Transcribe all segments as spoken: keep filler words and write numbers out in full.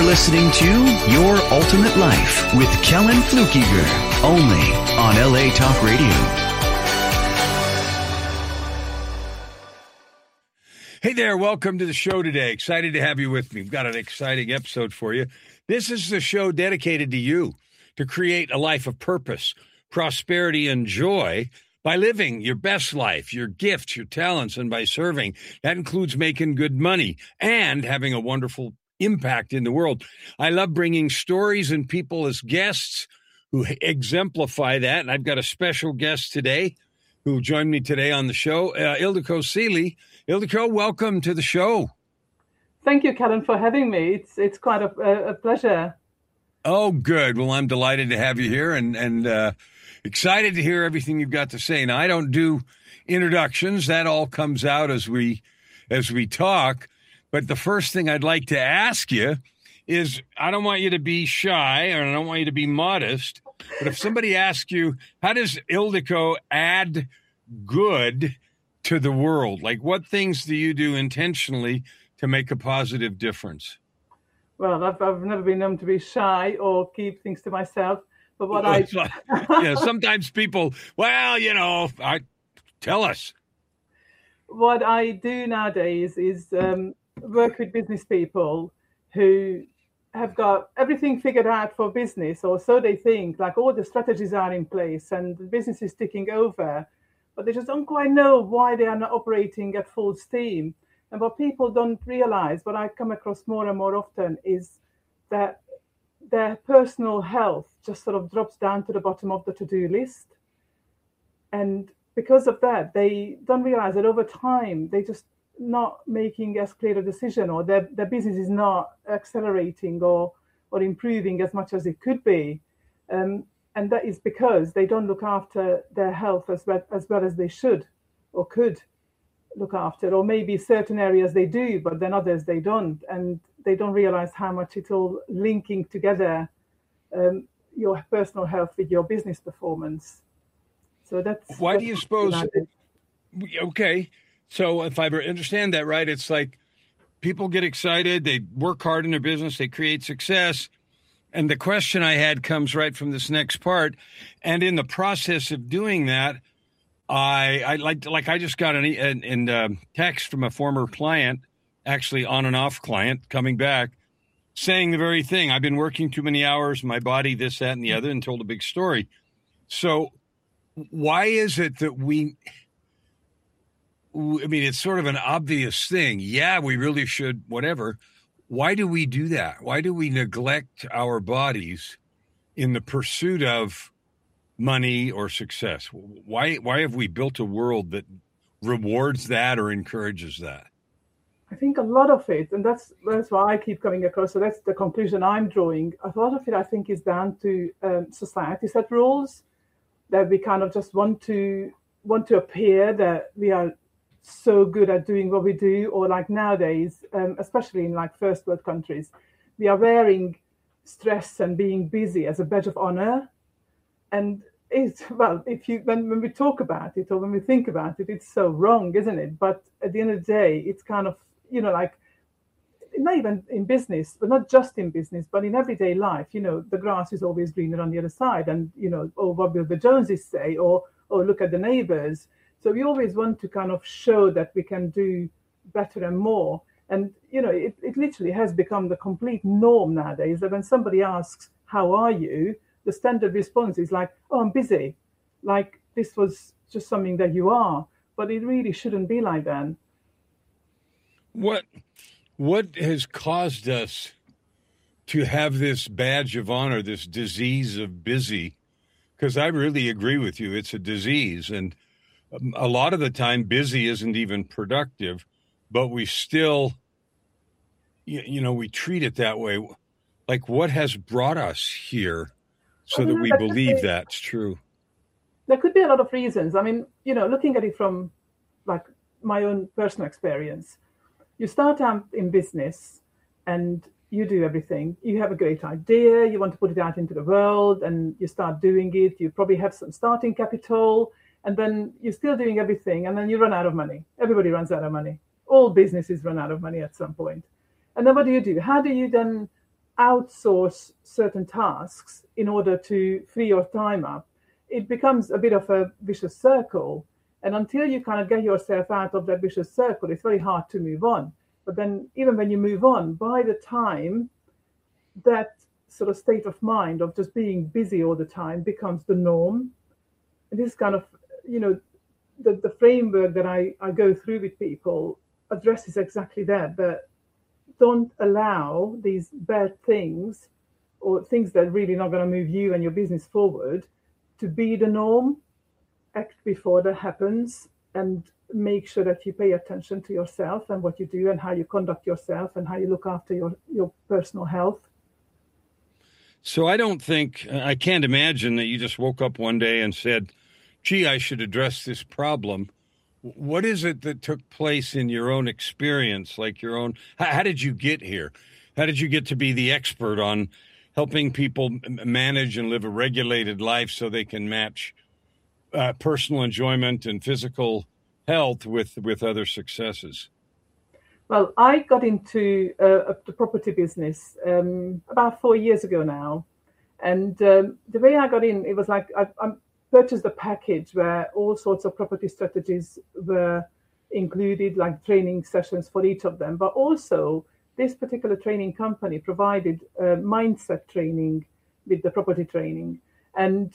listening to Your Ultimate Life with Kellen Flukiger, only on L A Talk Radio. Hey there, welcome to the show today. Excited to have you with me. We've got an exciting episode for you. This is the show dedicated to you, to create a life of purpose, prosperity, and joy by living your best life, your gifts, your talents, and by serving. That includes making good money and having a wonderful impact in the world. I love bringing stories and people as guests who exemplify that. And I've got a special guest today who joined me today on the show, uh, Ildiko Seely. Ildiko, welcome to the show. Thank you, Kellen, for having me. It's it's quite a, a pleasure. Oh, good. Well, I'm delighted to have you here and, and uh, excited to hear everything you've got to say. Now, I don't do introductions. That all comes out as we as we talk. But the first thing I'd like to ask you is, I don't want you to be shy, or I don't want you to be modest, but if somebody asks you, how does Ildiko add good to the world? Like, what things do you do intentionally to make a positive difference? Well, I've, I've never been known to be shy or keep things to myself. But what I... yeah, sometimes people, well, you know, I tell us. What I do nowadays is um, work with business people who have got everything figured out for business, or so they think, like all the strategies are in place and the business is ticking over, but they just don't quite know why they are not operating at full steam. And what people don't realize, what I come across more and more often, is that their personal health just sort of drops down to the bottom of the to-do list. And because of that, they don't realize that over time, they just not making as clear a decision, or their, their business is not accelerating or or improving as much as it could be. Um, and that is because they don't look after their health as well, as well as they should or could look after. Or maybe certain areas they do, but then others they don't. And they don't realize how much it's all linking together, um, your personal health with your business performance. So that's... Why that's do you suppose... Okay. So if I understand that right, it's like people get excited, they work hard in their business, they create success. And the question I had comes right from this next part. And in the process of doing that, I, I like, like I just got an, an, an uh, text from a former client, actually on and off client coming back, saying the very thing. I've been working too many hours, my body, this, that, and the other, and told a big story. So why is it that we... I mean, it's sort of an obvious thing. Yeah, we really should, whatever. Why do we do that? Why do we neglect our bodies in the pursuit of money or success? Why why have we built a world that rewards that or encourages that? I think a lot of it, and that's that's why I keep coming across, so that's the conclusion I'm drawing. A lot of it, I think, is down to um, society set rules, that we kind of just want to want to appear that we are so good at doing what we do, or like nowadays, um, especially in like first world countries, we are wearing stress and being busy as a badge of honor. And it's, well, if you when, when we talk about it or when we think about it, it's so wrong, isn't it? But at the end of the day, it's kind of, you know, like, not even in business, but not just in business, but in everyday life, you know, the grass is always greener on the other side. And, you know, oh, what will the Joneses say? Or, or look at the neighbors. So we always want to kind of show that we can do better and more. And, you know, it, it literally has become the complete norm nowadays that when somebody asks, how are you? The standard response is like, oh, I'm busy. Like this was just something that you are. But it really shouldn't be like that. What, what has caused us to have this badge of honor, this disease of busy? Because I really agree with you. It's a disease. And a lot of the time, busy isn't even productive, but we still, you know, we treat it that way. Like, what has brought us here so that we believe that's true? There could be a lot of reasons. I mean, you know, looking at it from like my own personal experience, you start out in business and you do everything. You have a great idea. You want to put it out into the world and you start doing it. You probably have some starting capital. And then you're still doing everything, and then you run out of money. Everybody runs out of money. All businesses run out of money at some point. And then what do you do? How do you then outsource certain tasks in order to free your time up, it becomes a bit of a vicious circle. And until you kind of get yourself out of that vicious circle, it's very hard to move on. But then even when you move on, by the time that sort of state of mind of just being busy all the time becomes the norm, and this kind of, you know, the, the framework that I, I go through with people addresses exactly that, that don't allow these bad things or things that are really not going to move you and your business forward to be the norm. Act before that happens and make sure that you pay attention to yourself and what you do and how you conduct yourself and how you look after your, your personal health. So I don't think, I can't imagine that you just woke up one day and said, gee, I should address this problem. What is it that took place in your own experience, like your own, how, how did you get here? How did you get to be the expert on helping people manage and live a regulated life so they can match uh, personal enjoyment and physical health with, with other successes? Well, I got into uh, the property business um, about four years ago now. And um, the way I got in, it was like I, I purchased a package where all sorts of property strategies were included, like training sessions for each of them. But also, this particular training company provided uh, mindset training with the property training. And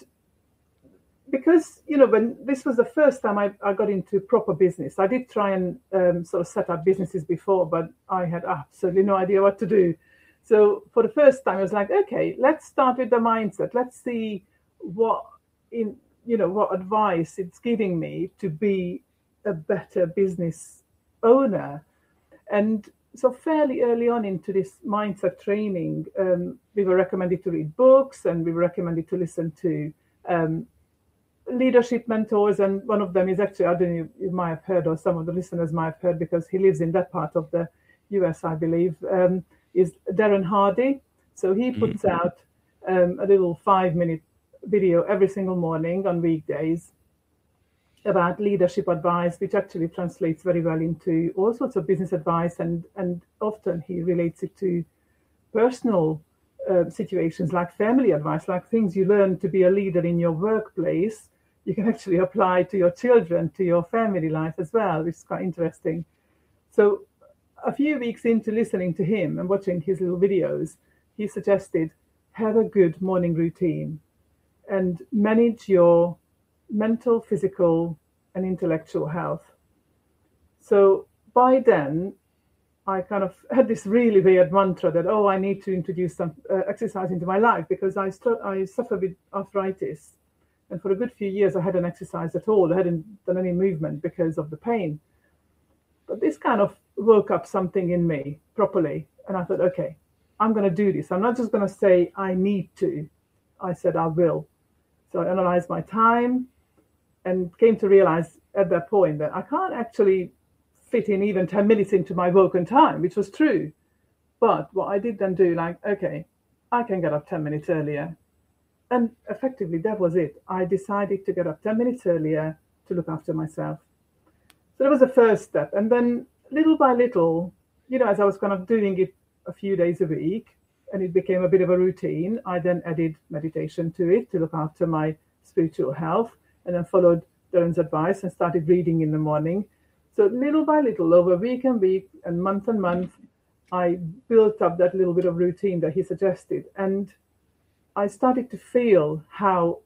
because, you know, when this was the first time I, I got into proper business, I did try and um, sort of set up businesses before, but I had absolutely no idea what to do. So for the first time, I was like, okay, let's start with the mindset. Let's see what, in you know, what advice it's giving me to be a better business owner. And so fairly early on into this mindset training, um, we were recommended to read books and we were recommended to listen to um, leadership mentors, and one of them is actually, I don't know, you might have heard, or some of the listeners might have heard, because he lives in that part of the U S, I believe, um, is Darren Hardy. So he puts mm-hmm. out um, a little five-minute video every single morning on weekdays about leadership advice, which actually translates very well into all sorts of business advice, and, and often he relates it to personal uh, situations like family advice, like things you learn to be a leader in your workplace. You can actually apply to your children, to your family life as well, which is quite interesting. So a few weeks into listening to him and watching his little videos, he suggested, have a good morning routine and manage your mental, physical, and intellectual health. So by then, I kind of had this really weird mantra that, oh, I need to introduce some uh, exercise into my life, because I, st- I suffer with arthritis. And for a good few years, I hadn't exercised at all. I hadn't done any movement because of the pain. But this kind of woke up something in me properly. And I thought, okay, I'm going to do this. I'm not just going to say I need to. I said I will. So I analyzed my time and came to realize at that point that I can't actually fit in even ten minutes into my woken time, which was true. But what I did then do, like, okay, I can get up ten minutes earlier. And effectively, that was it. I decided to get up ten minutes earlier to look after myself. So that was the first step. And then little by little, you know, as I was kind of doing it a few days a week, and it became a bit of a routine, I then added meditation to it to look after my spiritual health, and then followed Darren's advice and started reading in the morning. So little by little, over week and week and month and month, I built up that little bit of routine that he suggested. And I started to feel how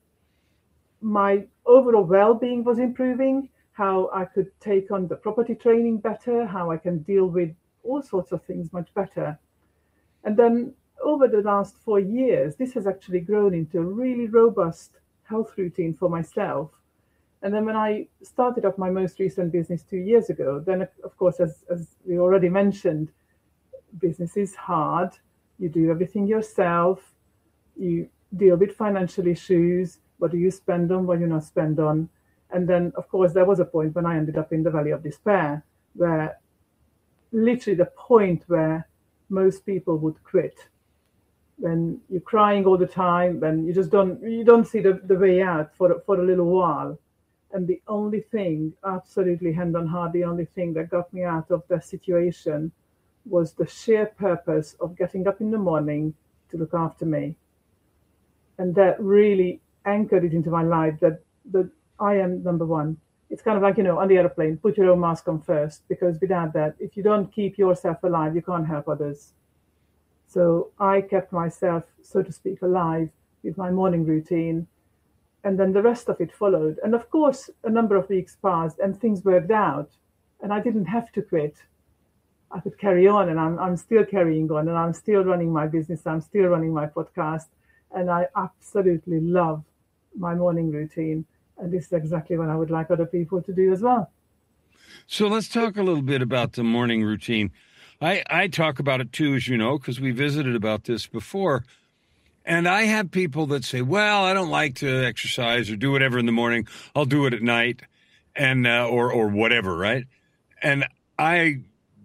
my overall well-being was improving, how I could take on the property training better, how I can deal with all sorts of things much better. And then over the last four years, this has actually grown into a really robust health routine for myself. And then when I started up my most recent business two years ago, then of course, as, as we already mentioned, business is hard. You do everything yourself. You deal with financial issues. What do you spend on? What do you not spend on? And then, of course, there was a point when I ended up in the valley of despair, where literally the point where most people would quit. When you're crying all the time, when you just don't you don't see the, the way out for for a little while. And the only thing, absolutely hand on heart, the only thing that got me out of that situation was the sheer purpose of getting up in the morning, to look after me. And that really anchored it into my life that, that I am number one. It's kind of like, you know, on the airplane, put your own mask on first, because without that, if you don't keep yourself alive, you can't help others. So I kept myself, so to speak, alive with my morning routine. And then the rest of it followed. And of course, a number of weeks passed and things worked out. And I didn't have to quit. I could carry on, and I'm I'm still carrying on, and I'm still running my business. I'm still running my podcast. And I absolutely love my morning routine. And this is exactly what I would like other people to do as well. So let's talk a little bit about the morning routine. I, I talk about it too, as you know, because we visited about this before. And I have people that say, well, I don't like to exercise or do whatever in the morning. I'll do it at night and uh, or or whatever, right? And I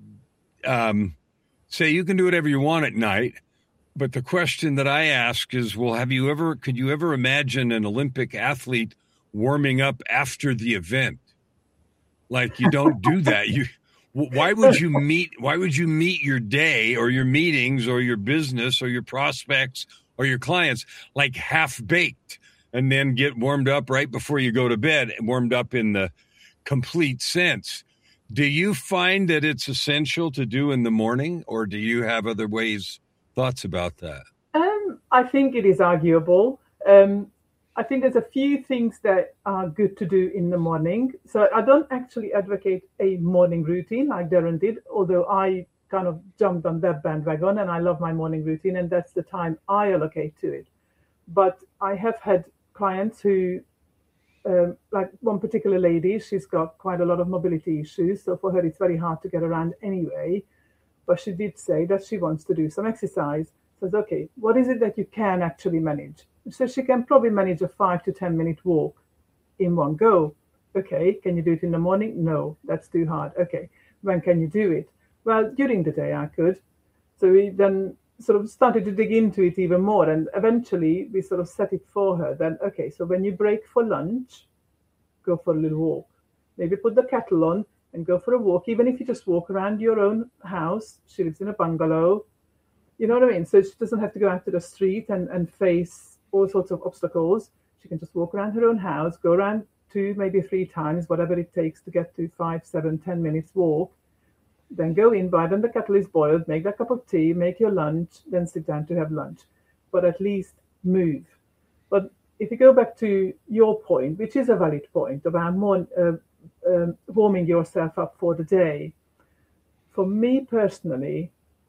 um, say you can do whatever you want at night. But the question that I ask is, well, have you ever, could you ever imagine an Olympic athlete warming up after the event? Like, you don't do that. You, why would you meet, why would you meet your day or your meetings or your business or your prospects or your clients like half baked and then get warmed up right before you go to bed, warmed up in the complete sense? Do you find that it's essential to do in the morning, or do you have other ways, thoughts about that? Um, I think it is arguable. Um, I think there's a few things that are good to do in the morning. So I don't actually advocate a morning routine like Darren did, although I kind of jumped on that bandwagon and I love my morning routine, and that's the time I allocate to it. But I have had clients who, um, like one particular lady, she's got quite a lot of mobility issues. So for her, it's very hard to get around anyway. But she did say that she wants to do some exercise. Says, okay, what is it that you can actually manage? So she can probably manage a five to ten minute walk in one go. Okay, can you do it in the morning? No, that's too hard. Okay, when can you do it? Well, during the day I could. So we then sort of started to dig into it even more, and eventually we sort of set it for her. Then, okay, so when you break for lunch, go for a little walk. Maybe put the kettle on and go for a walk, even if you just walk around your own house. She lives in a bungalow. You know what I mean? So she doesn't have to go out to the street and, and face all sorts of obstacles. She can just walk around her own house, go around two, maybe three times, whatever it takes to get to five, seven, ten minutes walk. Then go in, by then the kettle is boiled, make that cup of tea, make your lunch, then sit down to have lunch. But at least move. But if you go back to your point, which is a valid point about more, uh, um, warming yourself up for the day, for me personally,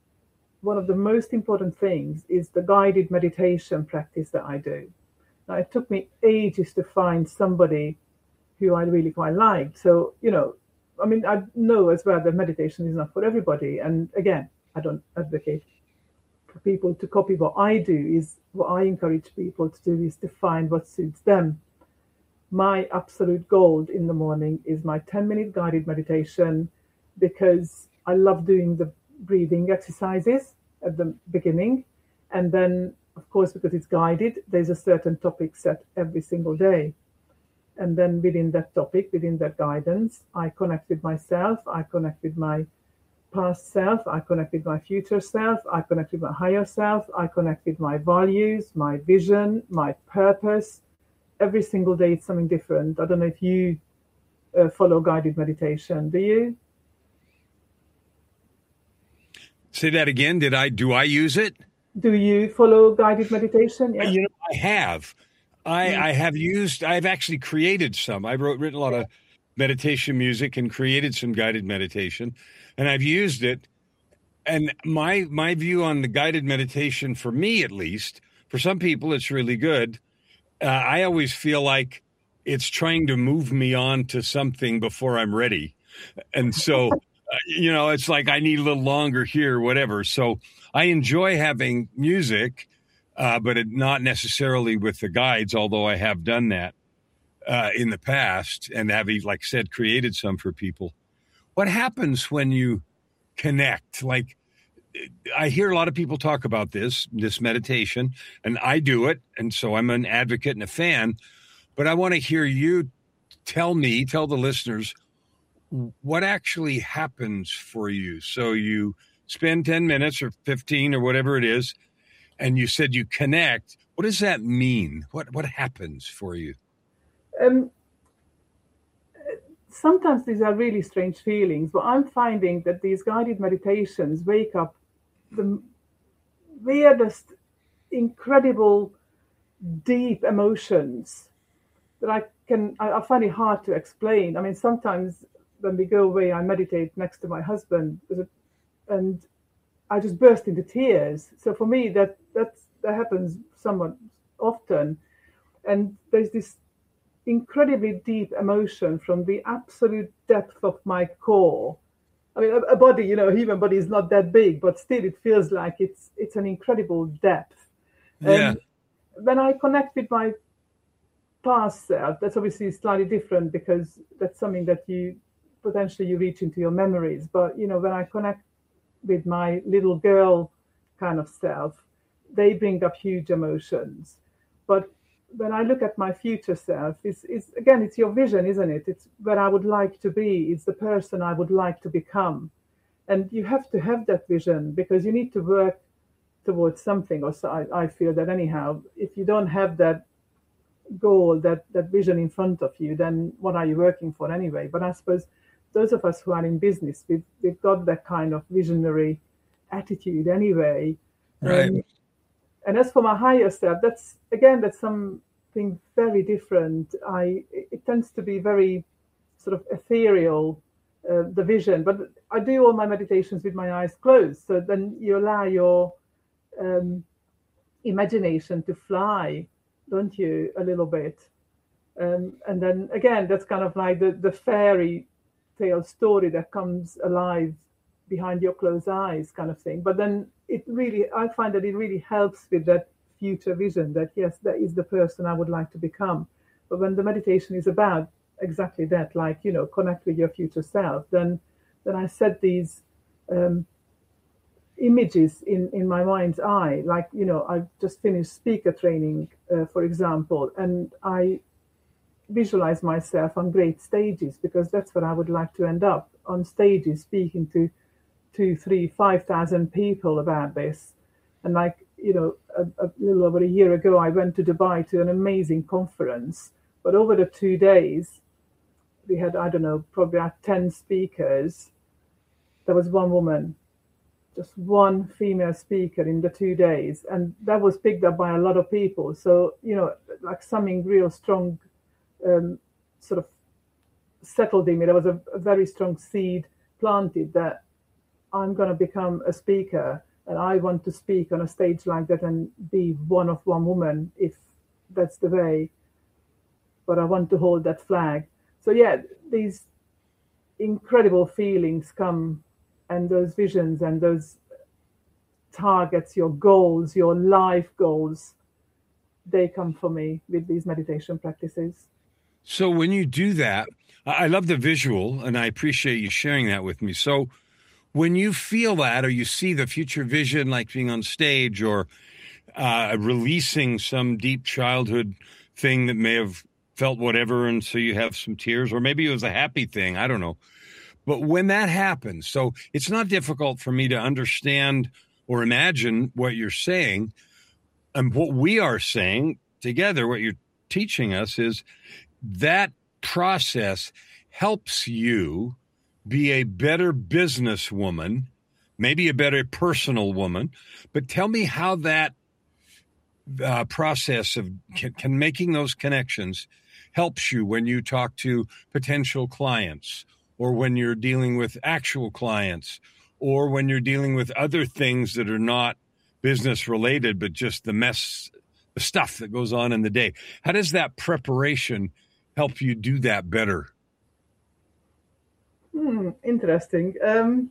one of the most important things is the guided meditation practice that I do. Now, it took me ages to find somebody who I really quite liked. So, you know, I mean, I know as well that meditation is not for everybody. And again, I don't advocate for people to copy what I do. Is what I encourage people to do is to find what suits them. My absolute gold in the morning is my ten minute guided meditation, because I love doing the breathing exercises at the beginning. And then, of course, because it's guided, there's a certain topic set every single day. And then within that topic, within that guidance, I connect with myself, I connect with my past self, I connect with my future self, I connect with my higher self, I connect with my values, my vision, my purpose. Every single day it's something different. I don't know if you uh, follow guided meditation. Do you? Say that again. Did I, do I use it? Do you follow guided meditation? Yeah. You know, I have. I, mm. I have used, I've actually created some. I've wrote, written a lot of meditation music and created some guided meditation, and I've used it. And my, my view on the guided meditation, for me at least, for some people, it's really good. Uh, I always feel like it's trying to move me on to something before I'm ready. And so, uh, you know, it's like I need a little longer here, whatever. So I enjoy having music, uh, but it, not necessarily with the guides, although I have done that uh, in the past and have, like I said, created some for people. What happens when you connect? Like, I hear a lot of people talk about this, this meditation, and I do it. And so I'm an advocate and a fan, but I want to hear you tell me, tell the listeners what actually happens for you. So you spend ten minutes or fifteen or whatever it is, and you said you connect. What does that mean? What what happens for you? Um, sometimes these are really strange feelings, but I'm finding that these guided meditations wake up the weirdest, incredible, deep emotions that I can, I, I find it hard to explain. I mean, sometimes when we go away, I meditate next to my husband, and I just burst into tears. So for me, that that's, that happens somewhat often. And there's this incredibly deep emotion from the absolute depth of my core. I mean, a, a body, you know, a human body is not that big, but still it feels like it's it's an incredible depth. Yeah. And when I connect with my past self, that's obviously slightly different because that's something that you potentially you reach into your memories. But, you know, when I connect with my little girl kind of self, they bring up huge emotions. But when I look at my future self, it's, it's again, it's your vision, isn't it? It's where I would like to be. It's the person I would like to become. And you have to have that vision because you need to work towards something. Or so I, I feel that anyhow, if you don't have that goal, that, that vision in front of you, then what are you working for anyway? But I suppose those of us who are in business, we've, we've got that kind of visionary attitude anyway. Right. Um, And as for my higher self, that's, again, that's something very different. I It tends to be very sort of ethereal, uh, the vision. But I do all my meditations with my eyes closed. So then you allow your um, imagination to fly, don't you, a little bit. Um, and then, again, that's kind of like the, the fairy tale story that comes alive behind your closed eyes kind of thing. But then it really, I find that it really helps with that future vision that, yes, that is the person I would like to become. But when the meditation is about exactly that, like, you know, connect with your future self, then then I set these um, images in, in my mind's eye. Like, you know, I've just finished speaker training, uh, for example, and I visualize myself on great stages because that's where I would like to end up, on stages speaking to two, three, five thousand people about this. And like, you know, a, a little over a year ago, I went to Dubai to an amazing conference. But over the two days, we had, I don't know, probably about ten speakers. There was one woman, just one female speaker in the two days. And that was picked up by a lot of people. So, you know, like something real strong um, sort of settled in me. There was a, a very strong seed planted that I'm going to become a speaker and I want to speak on a stage like that and be one of one woman if that's the way. But I want to hold that flag. So yeah, these incredible feelings come, and those visions and those targets, your goals, your life goals, they come for me with these meditation practices. So when you do that, I love the visual and I appreciate you sharing that with me. So when you feel that, or you see the future vision, like being on stage or uh, releasing some deep childhood thing that may have felt whatever, and so you have some tears, or maybe it was a happy thing, I don't know. But when that happens, so it's not difficult for me to understand or imagine what you're saying. And what we are saying together, what you're teaching us is that process helps you be a better businesswoman, maybe a better personal woman. But tell me how that uh, process of can, can making those connections helps you when you talk to potential clients, or when you're dealing with actual clients, or when you're dealing with other things that are not business related, but just the mess, the stuff that goes on in the day. How does that preparation help you do that better? Hmm, interesting. Um,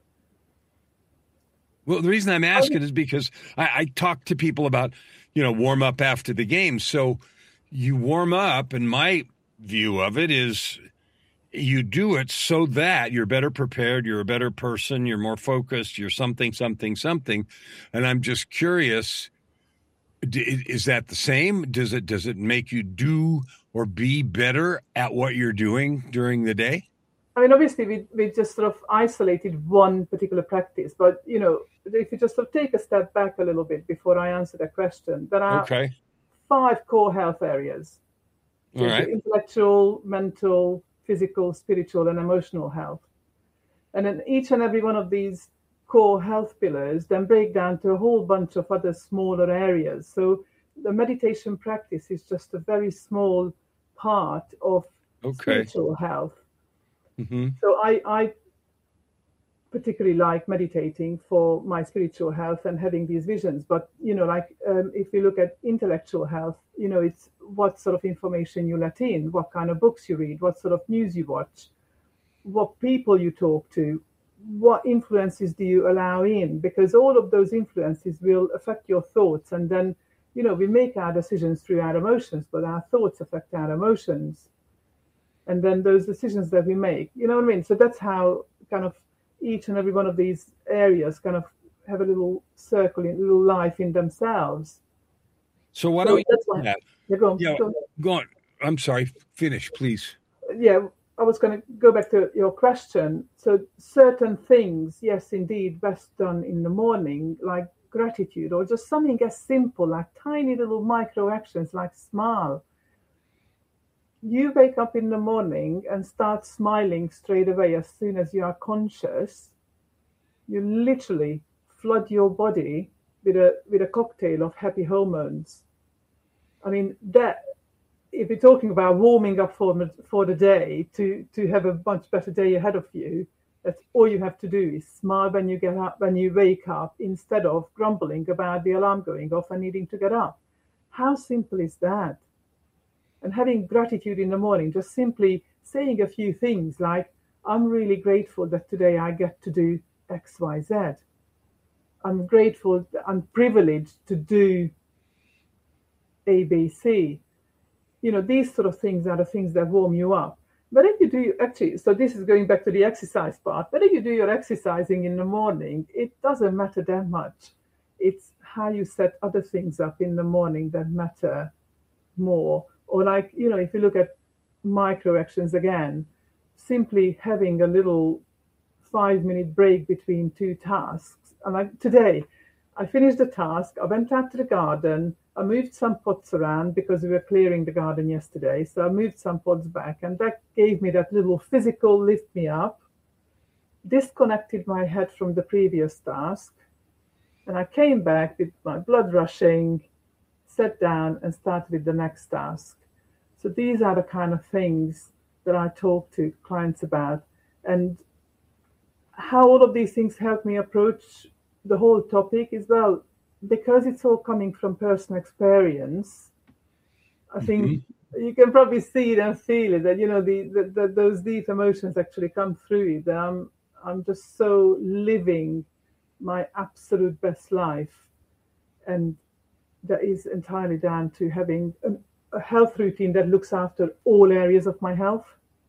well, the reason I'm asking is because I, I talk to people about, you know, warm up after the game. So you warm up, and my view of it is you do it so that you're better prepared, you're a better person, you're more focused, you're something, something, something. And I'm just curious, is that the same? Does it does it make you do or be better at what you're doing during the day? I mean, obviously, we we just sort of isolated one particular practice, but, you know, if you just sort of take a step back a little bit before I answer that question, there are Okay. five core health areas. All right. Intellectual, mental, physical, spiritual, and emotional health. And then each and every one of these core health pillars then break down to a whole bunch of other smaller areas. So the meditation practice is just a very small part of Okay. spiritual health. Mm-hmm. So I, I particularly like meditating for my spiritual health and having these visions. But, you know, like um, if you look at intellectual health, you know, it's what sort of information you let in, what kind of books you read, what sort of news you watch, what people you talk to, what influences do you allow in? Because all of those influences will affect your thoughts. And then, you know, we make our decisions through our emotions, but our thoughts affect our emotions. And then those decisions that we make, you know what I mean? So that's how kind of each and every one of these areas kind of have a little circle, a little life in themselves. So why So don't you that's do why- that? Yeah, go on, Yeah, go on. go on. I'm sorry. Finish, please. Yeah, I was going to go back to your question. So certain things, yes, indeed, best done in the morning, like gratitude, or just something as simple, like tiny little micro actions, like smile. You wake up in the morning and start smiling straight away as soon as you are conscious. You literally flood your body with a with a cocktail of happy hormones. I mean, that if you're talking about warming up for the, for the day to to have a much better day ahead of you, that's all you have to do is smile when you get up, when you wake up, instead of grumbling about the alarm going off and needing to get up. How simple is that? And having gratitude in the morning, just simply saying a few things like, I'm really grateful that today I get to do X, Y, Z. I'm grateful, I'm privileged to do A, B, C. You know, these sort of things are the things that warm you up. But if you do, actually, so this is going back to the exercise part, but if you do your exercising in the morning, it doesn't matter that much. It's how you set other things up in the morning that matter more. Or like, you know, if you look at micro actions again, simply having a little five minute break between two tasks. And like today, I finished the task, I went out to the garden, I moved some pots around because we were clearing the garden yesterday. So I moved some pots back, and that gave me that little physical lift me up, disconnected my head from the previous task. And I came back with my blood rushing, sat down and started with the next task. So these are the kind of things that I talk to clients about, and how all of these things help me approach the whole topic is, well, because it's all coming from personal experience. I think mm-hmm. you can probably see it and feel it, that, you know, the, the, the those deep emotions actually come through it. I'm, I'm just so living my absolute best life, and that is entirely down to having a, a health routine that looks after all areas of my health.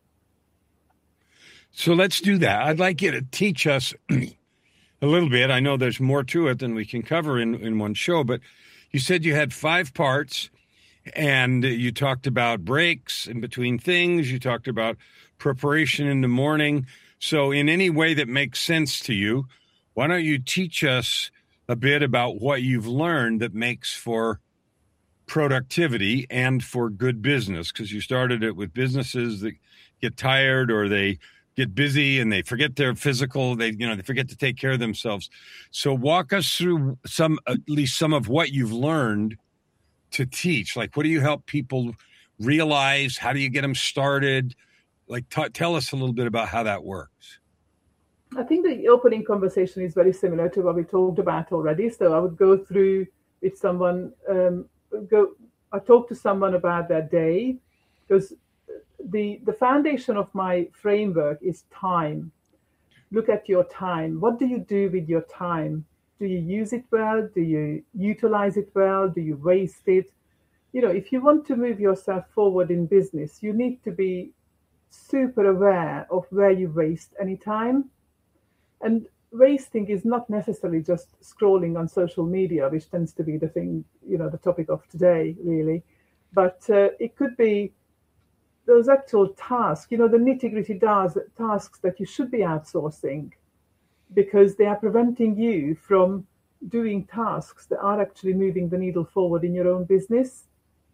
So let's do that. I'd like you to teach us a little bit. I know there's more to it than we can cover in, in one show, but you said you had five parts, and you talked about breaks in between things. You talked about preparation in the morning. So in any way that makes sense to you, why don't you teach us a bit about what you've learned that makes for productivity and for good business? Because you started it with businesses that get tired, or they get busy and they forget their physical, they, you know, they forget to take care of themselves. So walk us through some, at least some of what you've learned to teach. Like, what do you help people realize? How do you get them started? Like, t- tell us a little bit about how that works. I think the opening conversation is very similar to what we talked about already. So I would go through with someone, um, go, I talk to someone about their day, because the, the foundation of my framework is time. Look at your time. What do you do with your time? Do you use it well? Do you utilize it well? Do you waste it? You know, if you want to move yourself forward in business, you need to be super aware of where you waste any time. And wasting is not necessarily just scrolling on social media, which tends to be the thing, you know, the topic of today, really. But uh, it could be those actual tasks, you know, the nitty-gritty tasks that you should be outsourcing, because they are preventing you from doing tasks that are actually moving the needle forward in your own business.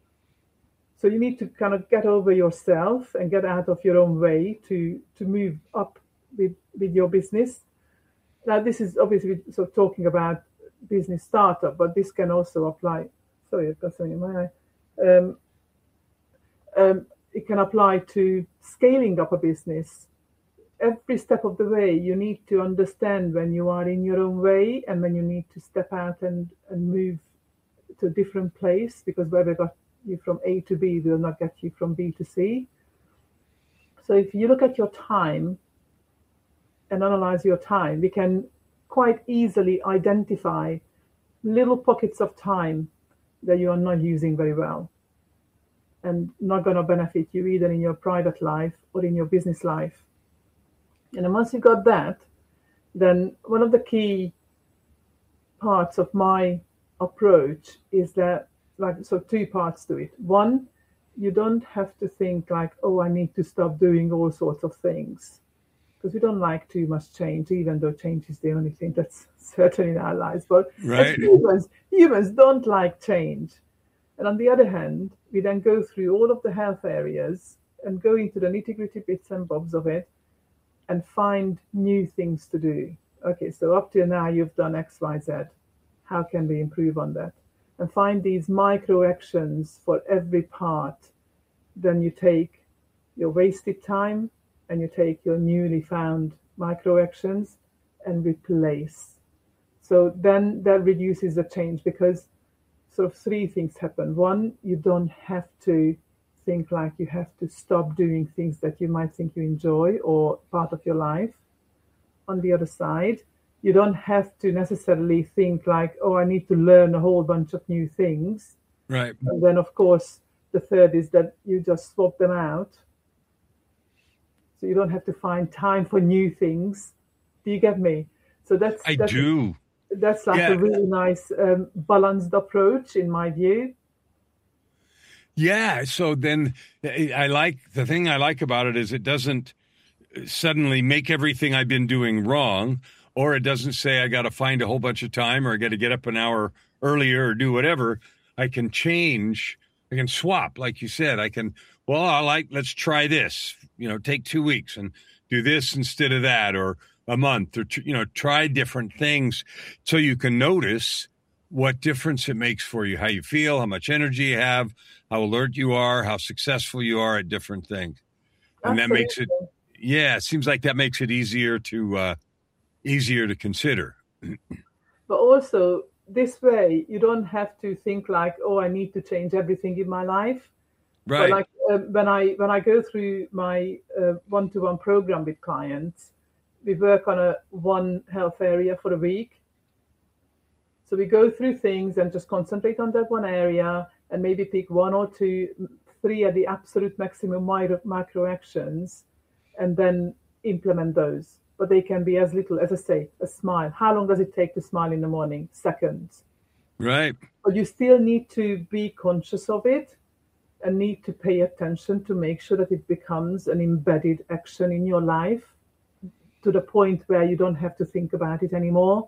So you need to kind of get over yourself and get out of your own way to, to move up with, with your business. Now, this is obviously sort of talking about business startup, but this can also apply. Sorry, I've got something in my eye. Um, um, it can apply to scaling up a business. Every step of the way, you need to understand when you are in your own way and when you need to step out and, and move to a different place, because where we got you from A to B will not get you from B to C. So if you look at your time and analyze your time, we can quite easily identify little pockets of time that you are not using very well and not going to benefit you either in your private life or in your business life. And then once you got that, then one of the key parts of my approach is that, like, so two parts to it. One, you don't have to think like, oh, I need to stop doing all sorts of things, because we don't like too much change, even though change is the only thing that's certain in our lives. But right. as humans, humans don't like change. And on the other hand, we then go through all of the health areas and go into the nitty-gritty bits and bobs of it and find new things to do. Okay, so up to now you've done X, Y, Z. How can we improve on that? And find these micro actions for every part. Then you take your wasted time and you take your newly found micro actions and replace. So then that reduces the change, because sort of three things happen. One, you don't have to think like you have to stop doing things that you might think you enjoy or part of your life. On the other side, you don't have to necessarily think like, oh, I need to learn a whole bunch of new things. Right. And then, of course, the third is that you just swap them out. So you don't have to find time for new things. Do you get me? So that's I that's, do. That's like Yeah. a really nice um, balanced approach, in my view. Yeah. So then I like, the thing I like about it is it doesn't suddenly make everything I've been doing wrong, or it doesn't say I got to find a whole bunch of time or I got to get up an hour earlier or do whatever. I can change. I can swap, like you said. I can, well, I like, let's try this, you know, take two weeks and do this instead of that, or a month, or, you know, try different things so you can notice what difference it makes for you, how you feel, how much energy you have, how alert you are, how successful you are at different things. And Absolutely. that makes it, yeah, it seems like that makes it easier to, uh, easier to consider. But also, this way, you don't have to think like, oh, I need to change everything in my life. Right. But like uh, when I when I go through my uh, one-to-one program with clients, we work on a one health area for a week. So we go through things and just concentrate on that one area and maybe pick one or two, three at the absolute maximum micro, micro actions, and then implement those. But they can be as little as, I say, a smile. How long does it take to smile in the morning? Seconds. Right. But you still need to be conscious of it and need to pay attention to make sure that it becomes an embedded action in your life, to the point where you don't have to think about it anymore.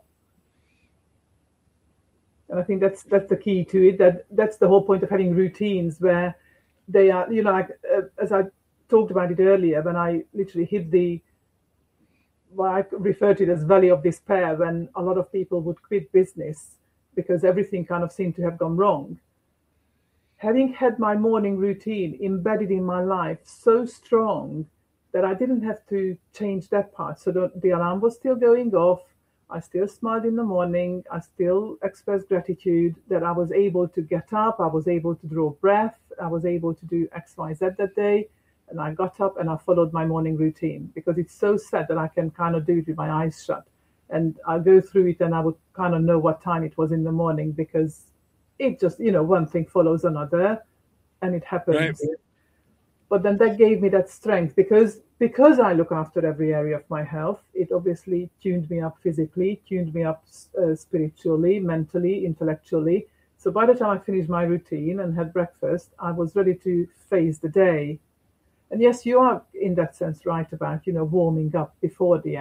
And I think that's that's the key to it. That that's the whole point of having routines, where they are, you know, like uh, as I talked about it earlier, when I literally hit the, what I refer to it as valley of despair, when a lot of people would quit business because everything kind of seemed to have gone wrong. Having had my morning routine embedded in my life so strong that I didn't have to change that part. So the, the alarm was still going off. I still smiled in the morning. I still expressed gratitude that I was able to get up. I was able to draw breath. I was able to do X, Y, Z that day. And I got up and I followed my morning routine, because it's so set that I can kind of do it with my eyes shut. And I'll go through it and I would kind of know what time it was in the morning, because it just, you know, one thing follows another and it happens. Right. But then that gave me that strength, because because I look after every area of my health. It obviously tuned me up physically, tuned me up uh, spiritually, mentally, intellectually. So by the time I finished my routine and had breakfast, I was ready to face the day. And yes, you are in that sense right about, you know, warming up before the act.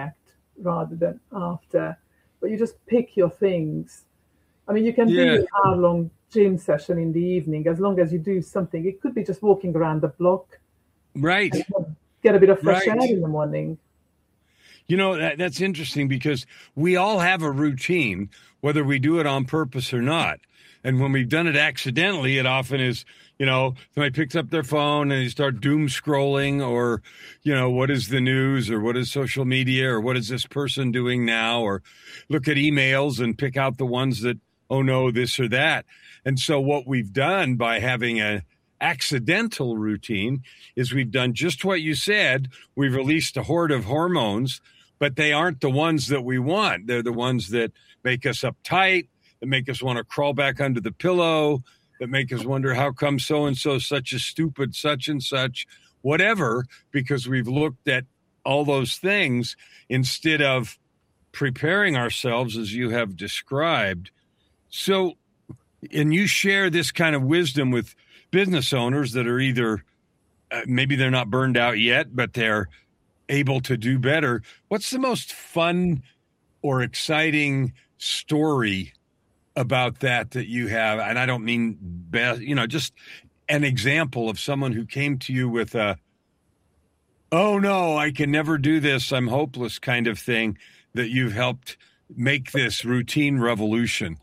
rather than after. But you just pick your things. I mean, you can Yeah. do an hour-long gym session in the evening as long as you do something. It could be just walking around the block, Right. get a bit of fresh Right. air in the morning. You know, that, that's interesting because we all have a routine, whether we do it on purpose or not. And when we've done it accidentally, it often is, you know, somebody picks up their phone and they start doom scrolling, or, you know, what is the news, or what is social media, or what is this person doing now, or look at emails and pick out the ones that, oh no, this or that. And so what we've done by having a accidental routine is we've done just what you said. We've released a horde of hormones, but they aren't the ones that we want. They're the ones that make us uptight, that make us want to crawl back under the pillow, that make us wonder how come so-and-so such a stupid such and such, whatever, because we've looked at all those things instead of preparing ourselves as you have described. So, and you share this kind of wisdom with business owners that are either, uh, maybe they're not burned out yet, but they're able to do better. What's the most fun or exciting story about that that you have? And I don't mean best, you know, just an example of someone who came to you with a, oh no, I can never do this, I'm hopeless kind of thing, that you've helped make this routine revolution.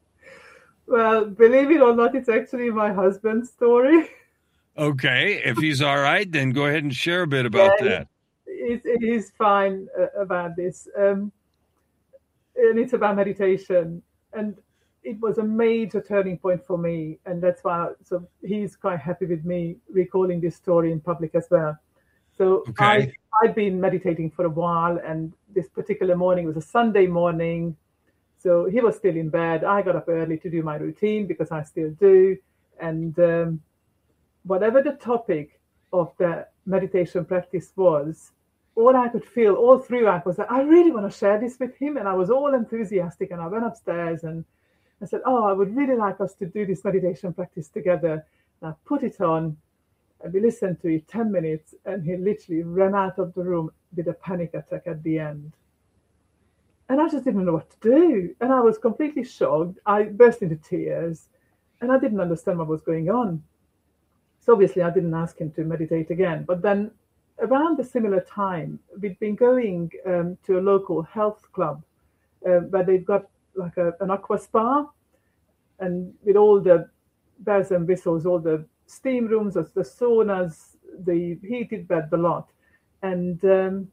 Well, believe it or not, it's actually my husband's story. Okay, if he's all right, then go ahead and share a bit about Yeah, that. It, it is fine uh, about this. Um, and it's about meditation. And it was a major turning point for me. And that's why so he's quite happy with me recalling this story in public as well. So Okay. I, I'd been meditating for a while, and this particular morning was a Sunday morning. So he was still in bed. I got up early to do my routine because I still do. And um, whatever the topic of the meditation practice was, all I could feel all throughout was that I really want to share this with him. And I was all enthusiastic, and I went upstairs and I said, oh, I would really like us to do this meditation practice together. And I put it on and we listened to it ten minutes, and he literally ran out of the room with a panic attack at the end. And I just didn't know what to do. And I was completely shocked. I burst into tears and I didn't understand what was going on. So obviously I didn't ask him to meditate again. But then around a similar time, we'd been going um, to a local health club uh, where they've got like a, an aqua spa, and with all the bells and whistles, all the steam rooms, the saunas, the heated bed, the lot. And um,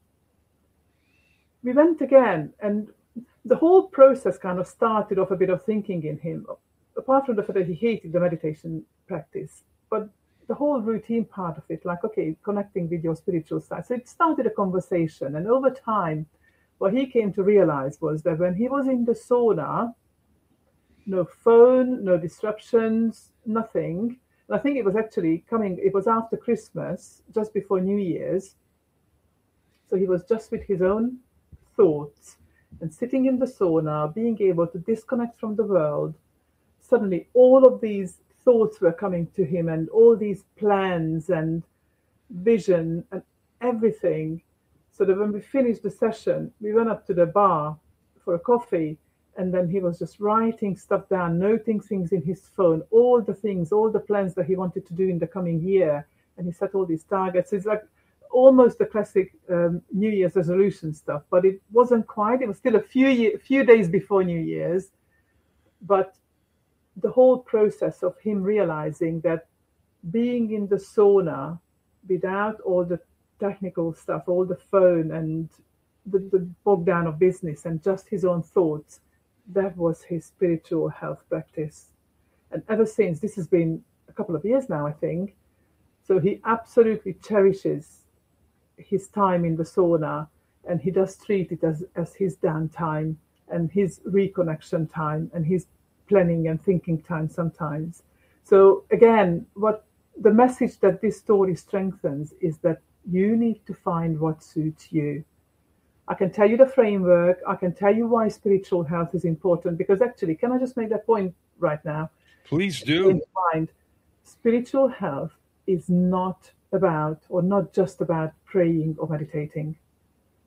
we went again, and the whole process kind of started off a bit of thinking in him, apart from the fact that he hated the meditation practice, but the whole routine part of it, like, okay, connecting with your spiritual side. So it started a conversation, and over time, what he came to realize was that when he was in the sauna, no phone, no disruptions, nothing. And I think it was actually coming, it was after Christmas, just before New Year's. So he was just with his own thoughts and sitting in the sauna, being able to disconnect from the world. Suddenly all of these thoughts were coming to him, and all these plans and vision and everything. So that when we finished the session, we went up to the bar for a coffee, and then he was just writing stuff down, noting things in his phone, all the things, all the plans that he wanted to do in the coming year. And he set all these targets. It's like almost the classic um, New Year's resolution stuff, but it wasn't quite. It was still a few year, few days before New Year's. But the whole process of him realizing that being in the sauna without all the technical stuff, all the phone and the, the bog down of business and just his own thoughts, that was his spiritual health practice. And ever since, this has been a couple of years now, I think. So he absolutely cherishes his time in the sauna, and he does treat it as, as his downtime and his reconnection time and his planning and thinking time sometimes. So again, what the message that this story strengthens is that you need to find what suits you. I can tell you the framework. I can tell you why spiritual health is important, because actually, can I just make that point right now? Please do. In mind, spiritual health is not about, or not just about praying or meditating.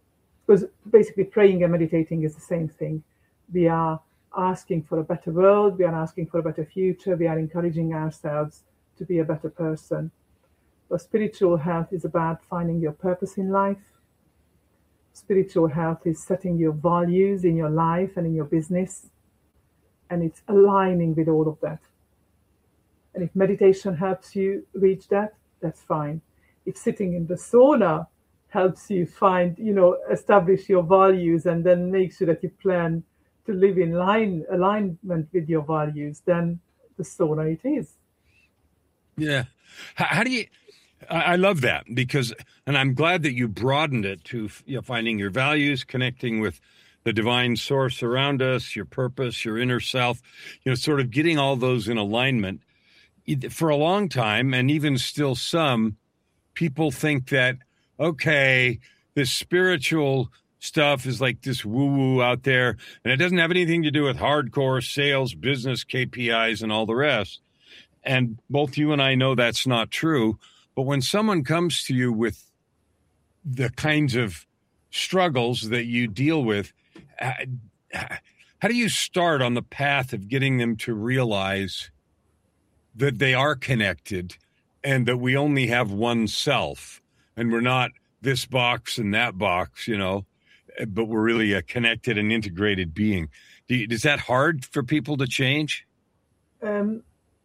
because basically praying and meditating is the same thing. We are asking for a better world, we are asking for a better future, we are encouraging ourselves to be a better person. But spiritual health is about finding your purpose in life. Spiritual health is setting your values in your life and in your business, and it's aligning with all of that. And if meditation helps you reach that, that's fine. If sitting in the sauna helps you find, you know, establish your values and then make sure that you plan to live in line alignment with your values, then the sauna it is. Yeah. How, how do you, I, I love that because, and I'm glad that you broadened it to, you know, finding your values, connecting with the divine source around us, your purpose, your inner self, you know, sort of getting all those in alignment. For a long time, and even still some, people think that, okay, this spiritual stuff is like this woo-woo out there, and it doesn't have anything to do with hardcore sales, business K P Is, and all the rest. And both you and I know that's not true. But when someone comes to you with the kinds of struggles that you deal with, how do you start on the path of getting them to realize that they are connected and that we only have one self and we're not this box and that box, you know, but we're really a connected and integrated being? Do you, is that hard for people to change? Um,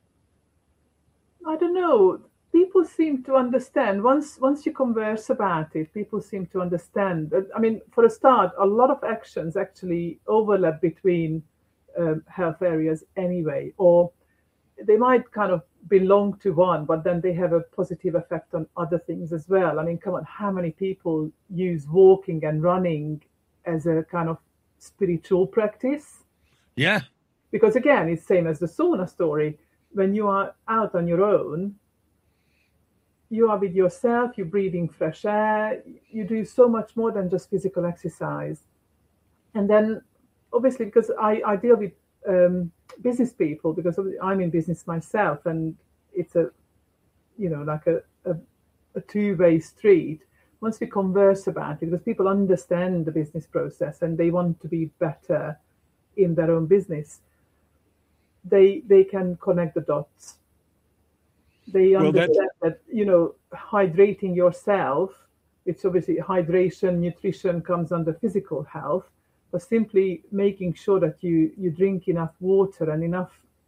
I don't know. People seem to understand. Once once you converse about it, people seem to understand. I mean, for a start, a lot of actions actually overlap between um, health areas anyway, or they might kind of belong to one, but then they have a positive effect on other things as well. I mean, come on, how many people use walking and running as a kind of spiritual practice? Yeah. Because again, it's same as the sauna story. When you are out on your own, you are with yourself, you're breathing fresh air, you do so much more than just physical exercise. And then obviously, because I, I deal with um, business people, because I'm in business myself, and it's a, you know, like a, a, a two-way street. Once we converse about it, because people understand the business process and they want to be better in their own business, they they can connect the dots. They understand well, that, you know, hydrating yourself, it's obviously hydration, nutrition comes under physical health, but simply making sure that you, you drink enough water and enough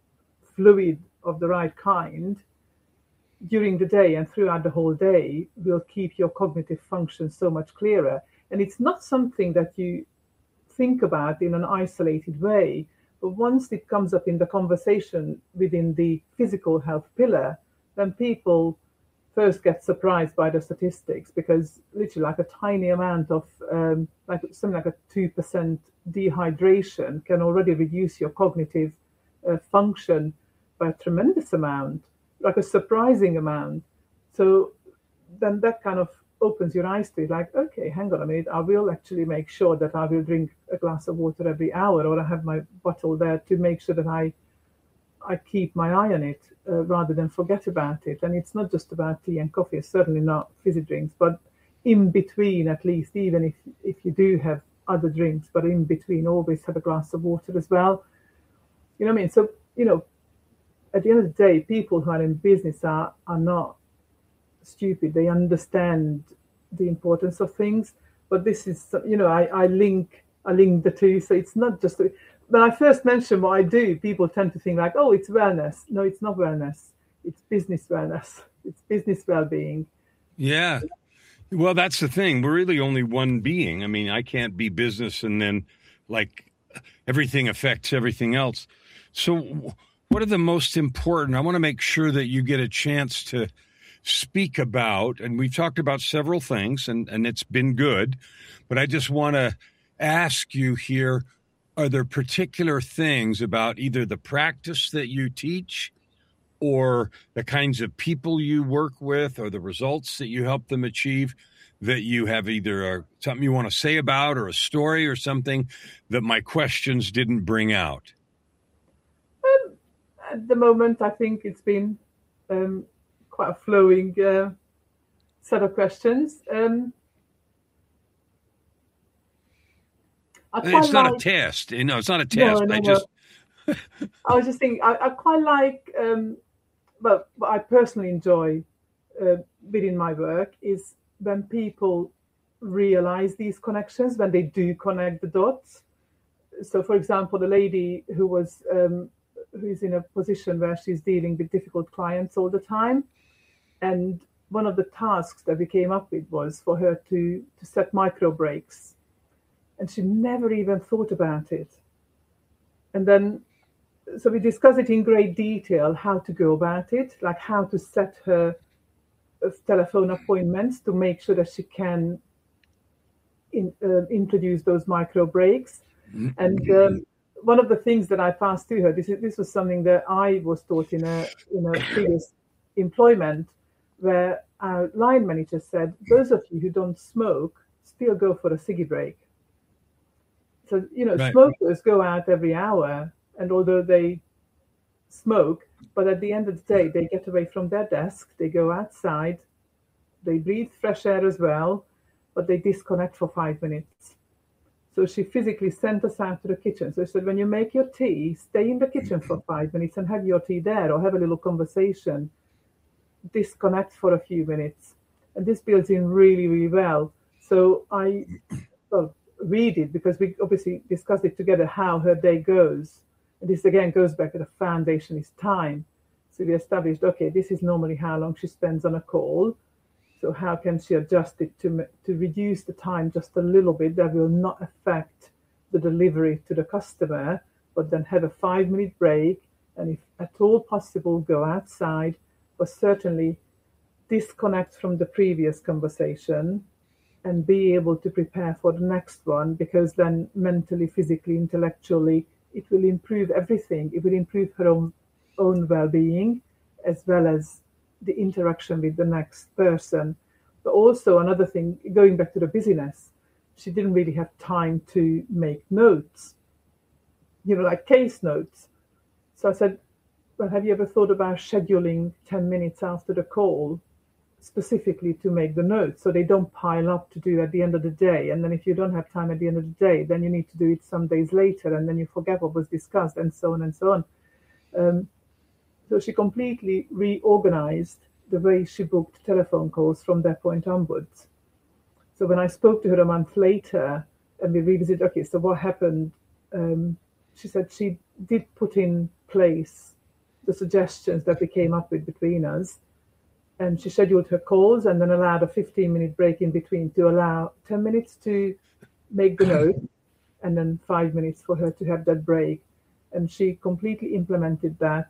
fluid of the right kind during the day and throughout the whole day will keep your cognitive function so much clearer. And it's not something that you think about in an isolated way, but once it comes up in the conversation within the physical health pillar, then people first get surprised by the statistics, because literally like a tiny amount of, um, like something like a two percent dehydration can already reduce your cognitive uh, function by a tremendous amount, like a surprising amount. So then that kind of opens your eyes to it, like, okay, hang on a minute, I will actually make sure that I will drink a glass of water every hour, or I have my bottle there to make sure that I I keep my eye on it uh, rather than forget about it. And it's not just about tea and coffee, certainly not fizzy drinks, but in between, at least, even if, if you do have other drinks, but in between, always have a glass of water as well. You know what I mean? So, you know, at the end of the day, people who are in business are, are not stupid. They understand the importance of things. But this is, you know, I, I link I link the two. So it's not just... A, when I first mention what I do, people tend to think like, oh, it's wellness. No, it's not wellness. It's business wellness. It's business well-being. Yeah. Well, that's the thing. We're really only one being. I mean, I can't be business and then like everything affects everything else. So what are the most important? I want to make sure that you get a chance to speak about, and we've talked about several things, and, and it's been good, but I just want to ask you here, are there particular things about either the practice that you teach or the kinds of people you work with or the results that you help them achieve that you have either a, something you want to say about or a story or something that my questions didn't bring out? Um, at the moment, I think it's been um, quite a flowing uh, set of questions. Um, I quite It's not like, a test. You know, it's not a no, test. no, I no. just I was just thinking, I, I quite like, um, but what I personally enjoy uh, within my work is when people realize these connections, when they do connect the dots. So, for example, the lady who was um, who's in a position where she's dealing with difficult clients all the time, and one of the tasks that we came up with was for her to to set micro breaks, and she never even thought about it. And then, so we discussed it in great detail, how to go about it, like how to set her telephone appointments to make sure that she can in, uh, introduce those micro breaks. And um, one of the things that I passed to her, this is, this was something that I was taught in a in a previous employment, where our line manager said, those of you who don't smoke, still go for a ciggy break. So, you know, Right. smokers go out every hour, and although they smoke, but at the end of the day, they get away from their desk, they go outside, they breathe fresh air as well, but they disconnect for five minutes. So she physically sent us out to the kitchen. So she said, when you make your tea, stay in the kitchen for five minutes and have your tea there, or have a little conversation. Disconnect for a few minutes. And this builds in really, really well. So I, well, we did, because we obviously discussed it together, how her day goes. And this again goes back to the foundation is time. So we established, okay, this is normally how long she spends on a call. So how can she adjust it to to reduce the time just a little bit that will not affect the delivery to the customer, but then have a five minute break, and if at all possible, go outside, but certainly disconnect from the previous conversation and be able to prepare for the next one, because then mentally, physically, intellectually, it will improve everything. It will improve her own, own well-being, as well as the interaction with the next person. But also another thing, going back to the busyness, she didn't really have time to make notes, you know, like case notes. So I said, well, have you ever thought about scheduling ten minutes after the call specifically to make the notes, so they don't pile up to do at the end of the day? And then if you don't have time at the end of the day, then you need to do it some days later, and then you forget what was discussed, and so on and so on. Um, so she completely reorganized the way she booked telephone calls from that point onwards. So when I spoke to her a month later and we revisited, okay, so what happened? Um, she said she did put in place the suggestions that we came up with between us, and she scheduled her calls and then allowed a fifteen minute break in between to allow ten minutes to make the note, and then five minutes for her to have that break. And she completely implemented that.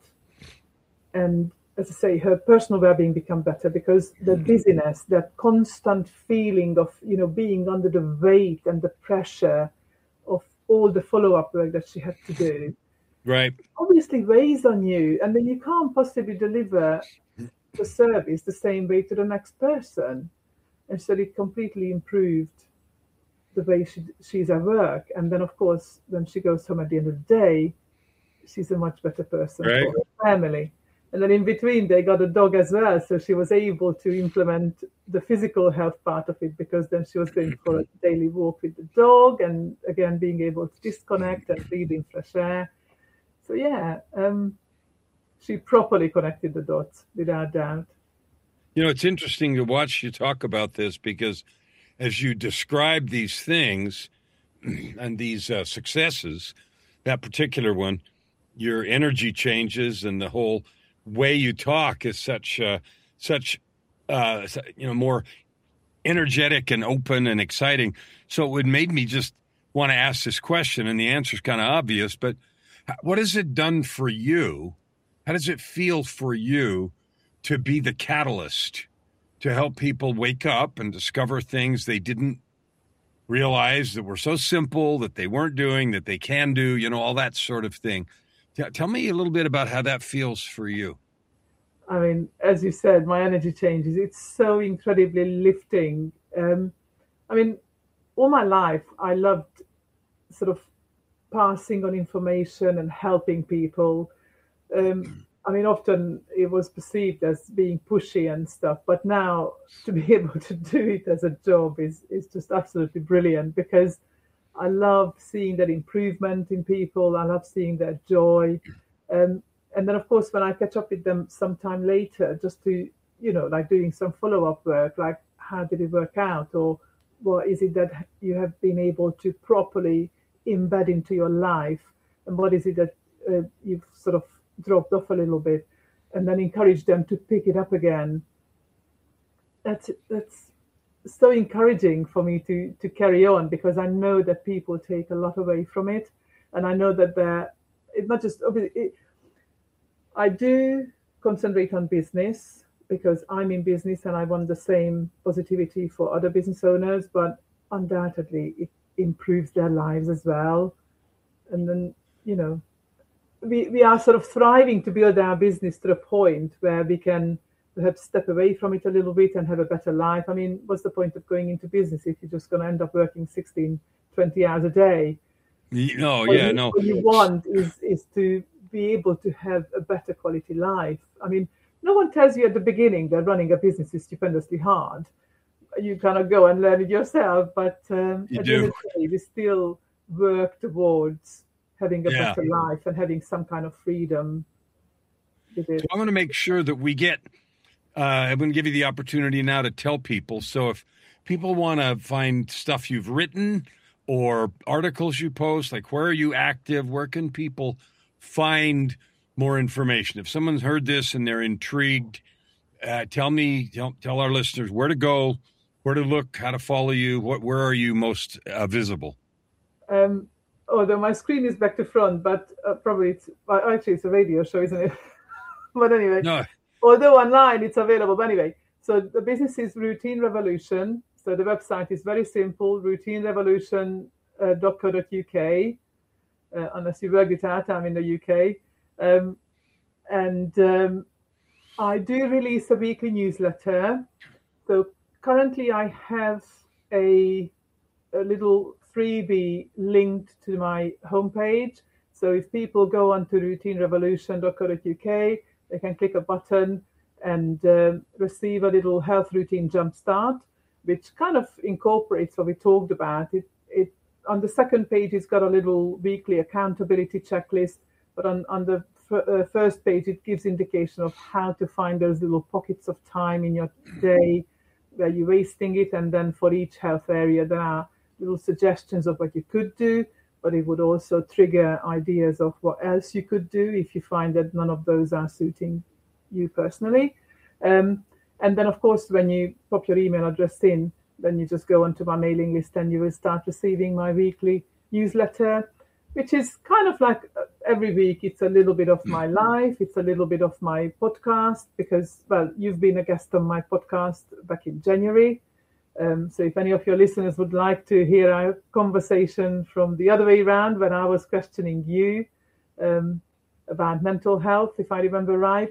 And as I say, her personal well-being became better, because the busyness, that constant feeling of, you know, being under the weight and the pressure of all the follow-up work that she had to do, right, obviously weighs on you. And then you can't possibly deliver the service the same way to the next person. And so it completely improved the way she, she's at work. And then, of course, when she goes home at the end of the day, she's a much better person right. for her family. And then in between, they got a dog as well. So she was able to implement the physical health part of it, because then she was going for a daily walk with the dog, and again, being able to disconnect and breathe in fresh air. So yeah, um, she properly connected the dots, without doubt. You know, it's interesting to watch you talk about this, because as you describe these things and these uh, successes, that particular one, your energy changes, and the whole way you talk is such, uh, such, uh, you know, more energetic and open and exciting. So it made me just want to ask this question, and the answer is kind of obvious, but what has it done for you? How does it feel for you to be the catalyst to help people wake up and discover things they didn't realize that were so simple, that they weren't doing, that they can do, you know, all that sort of thing? Tell me a little bit about how that feels for you. I mean, as you said, my energy changes. It's so incredibly lifting. Um, I mean, all my life, I loved sort of passing on information and helping people. Um, I mean, often it was perceived as being pushy and stuff, but now to be able to do it as a job is, is just absolutely brilliant, because I love seeing that improvement in people. I love seeing their joy. Um, and then, of course, when I catch up with them sometime later, just to, you know, like doing some follow-up work, like how did it work out? Or what is it that you have been able to properly embed into your life? And what is it that uh, you've sort of dropped off a little bit? And then encourage them to pick it up again. That's that's so encouraging for me to to carry on, because I know that people take a lot away from it, and I know that they're it's not just it, I do concentrate on business because I'm in business and I want the same positivity for other business owners, but undoubtedly it improves their lives as well. And then, you know, we, we are sort of thriving to build our business to the point where we can perhaps step away from it a little bit and have a better life. I mean, what's the point of going into business if you're just going to end up working sixteen, twenty hours a day? No, what yeah, you, no. What you want is, is to be able to have a better quality life. I mean, no one tells you at the beginning that running a business is stupendously hard. You kind of go and learn it yourself, but um, you at do. the end of the day, we still work towards having a Yeah. better life and having some kind of freedom with it. So I'm going to make sure that we get, uh, I'm going to give you the opportunity now to tell people. So if people want to find stuff you've written or articles you post, like where are you active? Where can people find more information? If someone's heard this and they're intrigued, uh, tell me, tell, tell our listeners where to go, where to look, how to follow you. What, where are you most uh, visible? Um, although my screen is back to front, but uh, probably it's well, actually it's a radio show, isn't it? But anyway, No. although online it's available. But anyway, so the business is Routine Revolution. So the website is very simple: routine revolution dot co dot U K. Uh, unless you worked it out, I'm in the U K, um, and um, I do release a weekly newsletter. So currently, I have a a little freebie linked to my homepage. So if people go onto routine revolution dot co dot U K, they can click a button and uh, receive a little health routine jumpstart, which kind of incorporates what we talked about. It, it on the second page, it's got a little weekly accountability checklist, but on, on the f- uh, first page, it gives indication of how to find those little pockets of time in your day where you're wasting it. And then for each health area, there are little suggestions of what you could do, but it would also trigger ideas of what else you could do if you find that none of those are suiting you personally. Um, and then, of course, when you pop your email address in, then you just go onto my mailing list and you will start receiving my weekly newsletter, which is kind of like every week. It's a little bit of my life. It's a little bit of my podcast because, well, you've been a guest on my podcast back in January. Um, so if any of your listeners would like to hear a conversation from the other way around when I was questioning you um, about mental health, if I remember right,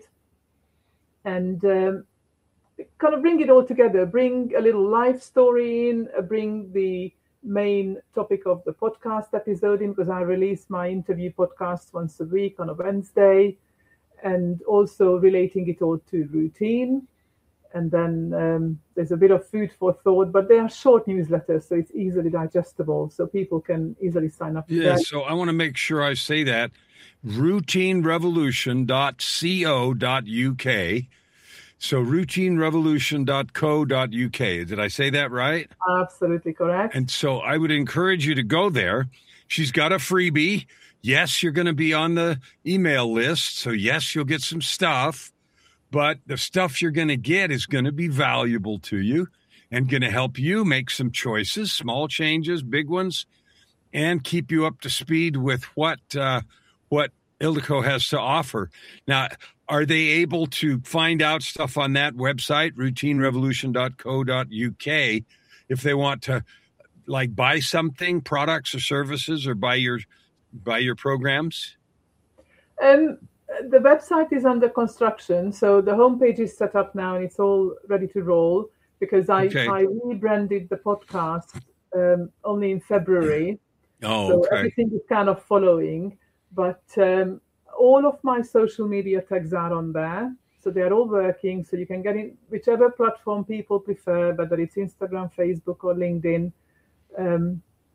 and um, kind of bring it all together, bring a little life story in, uh, bring the main topic of the podcast episode in, because I release my interview podcast once a week on a Wednesday, and also relating it all to routine. And then um, there's a bit of food for thought, but they are short newsletters, so it's easily digestible, so people can easily sign up. Yeah, so I want to make sure I say that. routine revolution dot co dot U K. So routine revolution dot co dot U K. Did I say that right? Absolutely correct. And so I would encourage you to go there. She's got a freebie. Yes, you're going to be on the email list. So yes, you'll get some stuff. But the stuff you're going to get is going to be valuable to you and going to help you make some choices, small changes, big ones, and keep you up to speed with what uh, what Ildiko has to offer. Now, are they able to find out stuff on that website, routine revolution dot co dot U K, if they want to, like, buy something, products or services, or buy your buy your programs? Um. The website is under construction, so the homepage is set up now and it's all ready to roll because I, Okay. I rebranded the podcast um, only in February. Oh, so okay. everything is kind of following, but um, all of my social media tags are on there. So they're all working, so you can get in whichever platform people prefer, whether it's Instagram, Facebook, or LinkedIn. Um,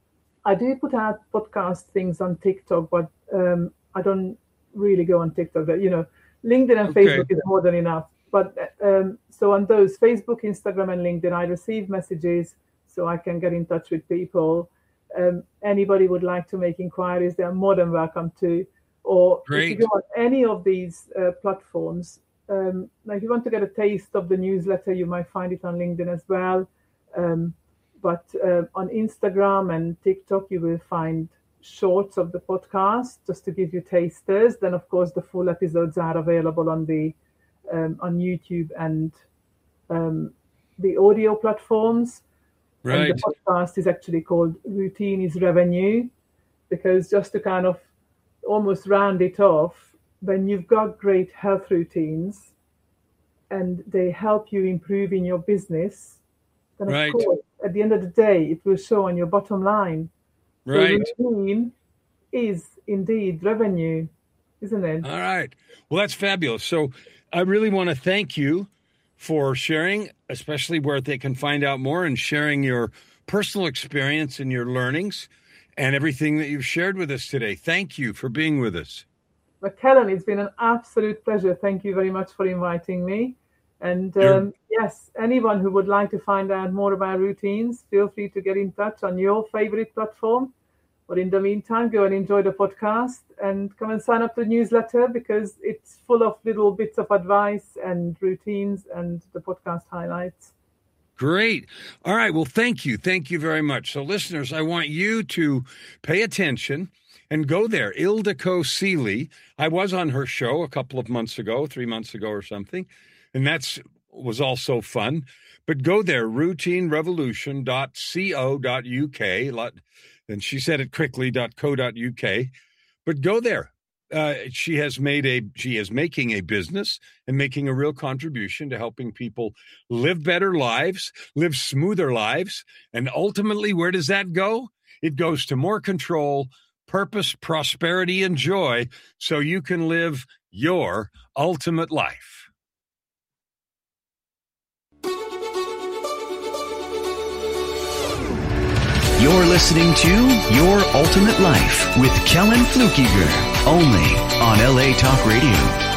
I do put out podcast things on TikTok, but um, I don't really go on TikTok. But, you know, LinkedIn and Okay. Facebook is more than enough. But um, so on those, Facebook, Instagram, and LinkedIn, I receive messages so I can get in touch with people. Um, anybody would like to make inquiries, they're more than welcome to. Or Great. if you go on any of these uh, platforms, um, now if you want to get a taste of the newsletter, you might find it on LinkedIn as well. Um, but uh, on Instagram and TikTok, you will find shorts of the podcast just to give you tasters. Then, of course, the full episodes are available on the um, on YouTube and um, the audio platforms. Right. And the podcast is actually called Routine is Revenue, because just to kind of almost round it off, when you've got great health routines and they help you improve in your business, then of Right. course, at the end of the day, it will show on your bottom line. Right. So routine is indeed revenue, isn't it? All right. Well, that's fabulous. So I really want to thank you for sharing, especially where they can find out more and sharing your personal experience and your learnings and everything that you've shared with us today. Thank you for being with us. But Kellen, it's been an absolute pleasure. Thank you very much for inviting me. And You're- um, yes, anyone who would like to find out more about routines, feel free to get in touch on your favorite platform. But in the meantime, go and enjoy the podcast and come and sign up to the newsletter, because it's full of little bits of advice and routines and the podcast highlights. Great. All right. Well, thank you. Thank you very much. So, listeners, I want you to pay attention and go there. Ildiko Seeley. I was on her show a couple of months ago, three months ago or something, and that's was also fun. But go there, routine revolution dot co dot uk. And she said it quickly, .co.uk. But go there. Uh, she has made a, she is making a business and making a real contribution to helping people live better lives, live smoother lives. And ultimately, where does that go? It goes to more control, purpose, prosperity, and joy, so you can live your ultimate life. You're listening to Your Ultimate Life with Kellen Flukiger, only on L A Talk Radio.